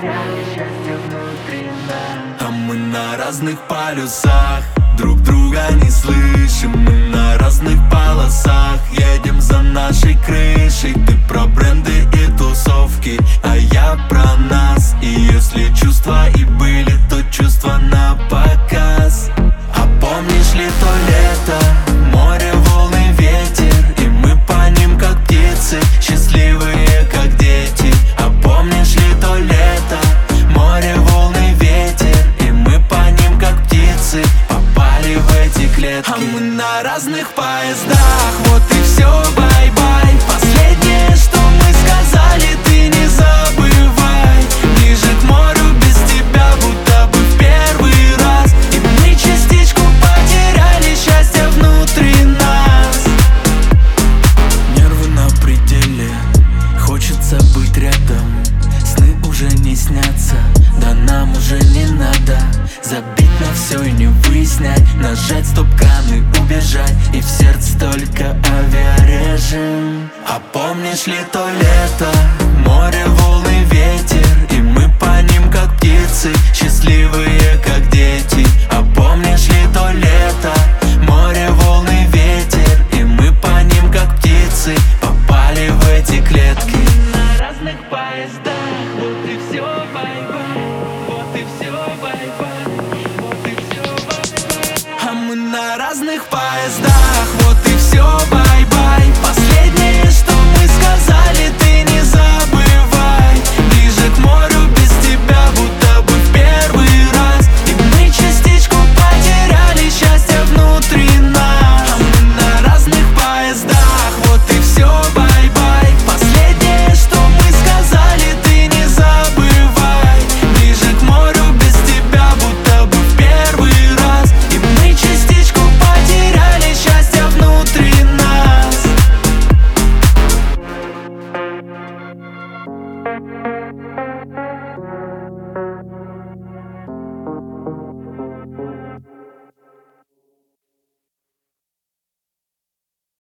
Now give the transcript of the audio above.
потеряли счастье внутри нас. А мы на разных полюсах, друг друга не слышим. Мы на разных полосах, едем за нашей крышей. Ты про бренды и тусовки, а я про нас. И если чувства и были, то чувства на показ. А помнишь ли то лето, море, волны, ветер, и мы по ним как птицы, счастливые как дети. А помнишь ли то лето, море, волны, ветер, и мы по ним как птицы попали в эти клетки. А мы на разных поездах, вот и все, бай-бай. Последнее, что мы сказали, ты не забывай. Ближе к морю без тебя, будто бы в первый раз. И мы частичку потеряли счастье внутри нас. Нервы на пределе, хочется быть рядом. Сны уже не снятся, да нам уже не надо забить на все и не выяснять, нажать стоп-кран и убежать. И в сердце только авиарежим. А помнишь ли то лето, море, волны, ветер, и мы по ним как птицы, счастливые как